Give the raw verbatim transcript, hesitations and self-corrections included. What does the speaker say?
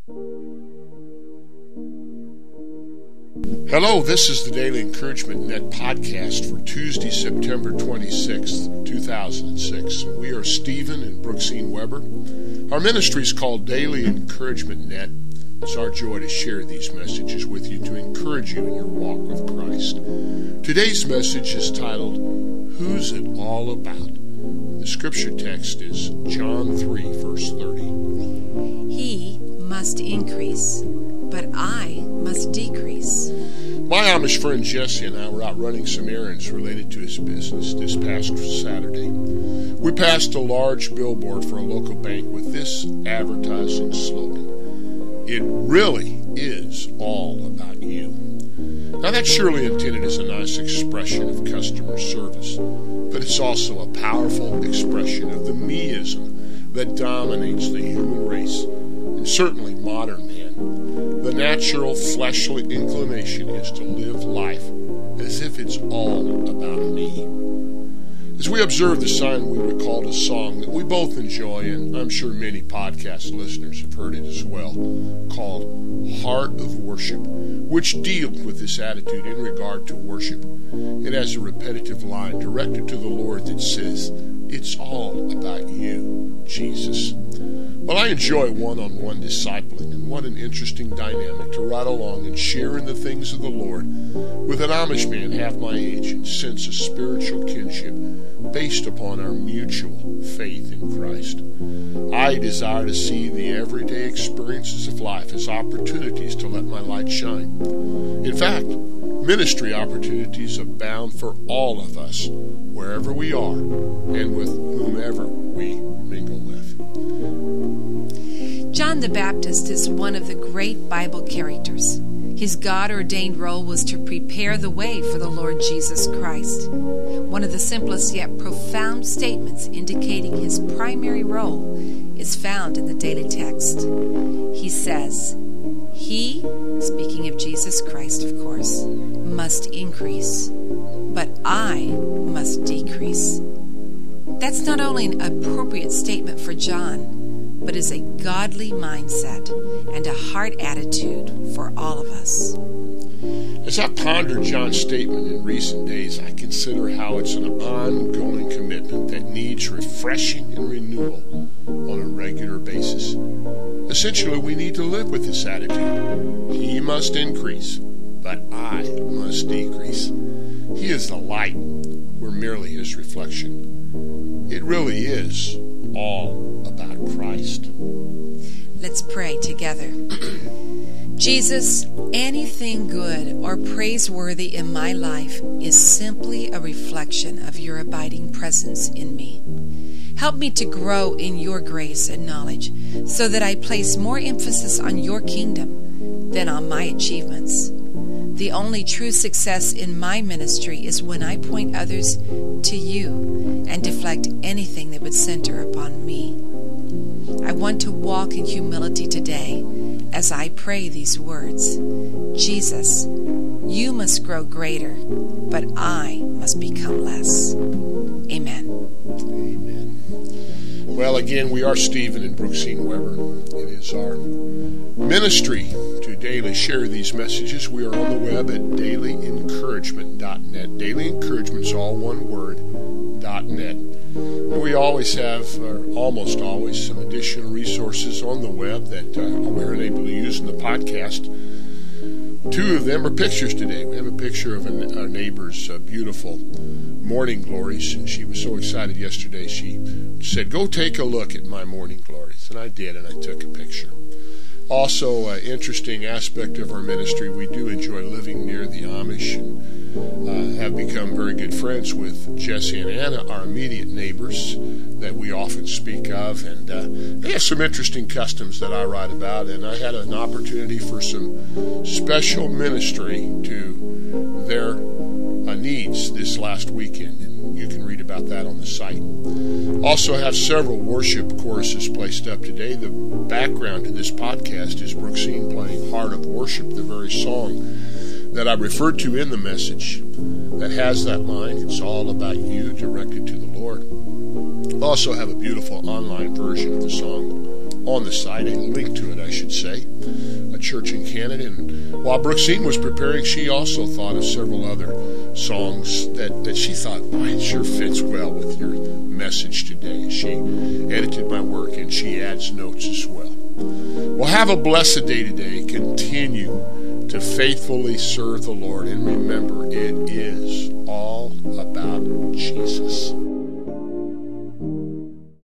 Hello, this is the Daily Encouragement Net podcast for Tuesday, September twenty-sixth, two thousand six. We are Stephen and Brooksine Weber. Our ministry is called Daily Encouragement Net. It's our joy to share these messages with you to encourage you in your walk with Christ. Today's message is titled, Who's It All About? The scripture text is John three, verse thirty. He must increase, but I must decrease. My Amish friend Jesse and I were out running some errands related to his business this past Saturday. We passed a large billboard for a local bank with this advertising slogan, "It really is all about you." Now that's surely intended as a nice expression of customer service, but it's also a powerful expression of the meism that dominates the human race, and certainly modern man. The natural fleshly inclination is to live life as if it's all about me. As we observe the sign, we recalled a song that we both enjoy, and I'm sure many podcast listeners have heard it as well, called Heart of Worship, which deals with this attitude in regard to worship. It has a repetitive line directed to the Lord that says, "It's all about you, Jesus." Well, I enjoy one-on-one discipling, and what an interesting dynamic to ride along and share in the things of the Lord with an Amish man half my age and sense a spiritual kinship based upon our mutual faith in Christ. I desire to see the everyday experiences of life as opportunities to let my light shine. In fact, ministry opportunities abound for all of us, wherever we are and with whomever we mingle with. John the Baptist is one of the great Bible characters. His God-ordained role was to prepare the way for the Lord Jesus Christ. One of the simplest yet profound statements indicating his primary role is found in the daily text. He says, "He," speaking of Jesus Christ, of course, "must increase, but I must decrease." That's not only an appropriate statement for John, but is a godly mindset and a heart attitude for all of us. As I ponder John's statement in recent days, I consider how it's an ongoing commitment that needs refreshing and renewal on a regular basis. Essentially, we need to live with this attitude. He must increase, but I must decrease. He is the light. We're merely his reflection. It really is all about Christ. Let's pray together. Jesus, anything good or praiseworthy in my life is simply a reflection of your abiding presence in me. Help me to grow in your grace and knowledge so that I place more emphasis on your kingdom than on my achievements. The only true success in my ministry is when I point others to you and deflect anything that would center upon me. I want to walk in humility today as I pray these words. Jesus, you must grow greater, but I must become less. Amen. Amen. Well, again, we are Stephen and Brooksine Weber. It is our ministry to daily share these messages. We are on the web at daily encouragement dot net. Daily Encouragement is all one word, .net. We always have, or almost always, some additional resources on the web that uh, we're able to use in the podcast. Two of them are pictures today. We have a picture of a, our neighbor's uh, beautiful morning glories, and she was so excited yesterday. She said, "Go take a look at my morning glories," and I did, and I took a picture. Also, an interesting aspect of our ministry, we do enjoy living near the Amish and uh, have become very good friends with Jesse and Anna, our immediate neighbors that we often speak of. And uh, they have some interesting customs that I write about, and I had an opportunity for some special ministry to their uh, needs this last weekend, and you can read about that on the site. Also have several worship choruses placed up today. The background to this podcast is Brooksine playing Heart of Worship, the very song that I referred to in the message that has that line, "It's all about you," directed to the Lord. Also have a beautiful online version of the song on the site, a link to it, I should say, a church in Canada. And while Brooksine was preparing, she also thought of several other songs that, that she thought, boy, it sure fits well with your message today. She edited my work, and she adds notes as well. Well, have a blessed day today. Continue to faithfully serve the Lord, and remember, it is all about Jesus.